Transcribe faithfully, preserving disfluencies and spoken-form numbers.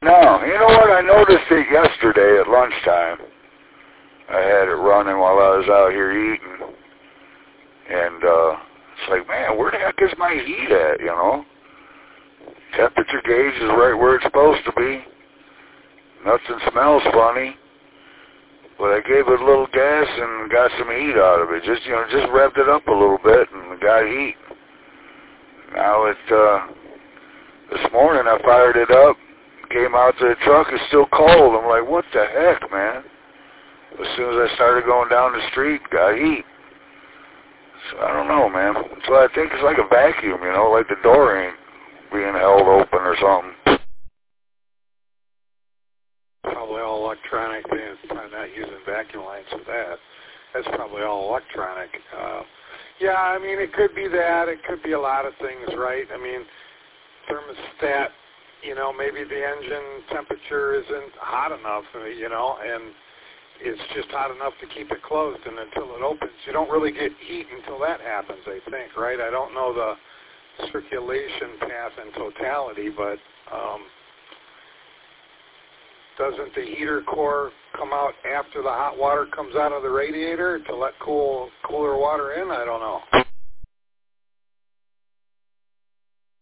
No, you know what? I noticed it yesterday at lunchtime. I had it running while I was out here eating. And uh, it's like, man, where the heck is my heat at, you know? Temperature gauge is right where it's supposed to be. Nothing smells funny. But I gave it a little gas and got some heat out of it. Just, you know, just revved it up a little bit and got heat. Now it, uh, this morning I fired it up, came out to the truck, it's still cold. I'm like, what the heck, man? As soon as I started going down the street, got heat. So I don't know, man. So I think it's like a vacuum, you know, like the door ain't being held open or something. Probably all electronic. I'm not using vacuum lines for that. That's probably all electronic. Uh, yeah, I mean, it could be that. It could be a lot of things, right? I mean, thermostat, you know, maybe the engine temperature isn't hot enough, you know, and it's just hot enough to keep it closed, and until it opens, you don't really get heat until that happens, I think, right? I don't know the circulation path in totality, but um, doesn't the heater core come out after the hot water comes out of the radiator to let cool cooler water in? I don't know.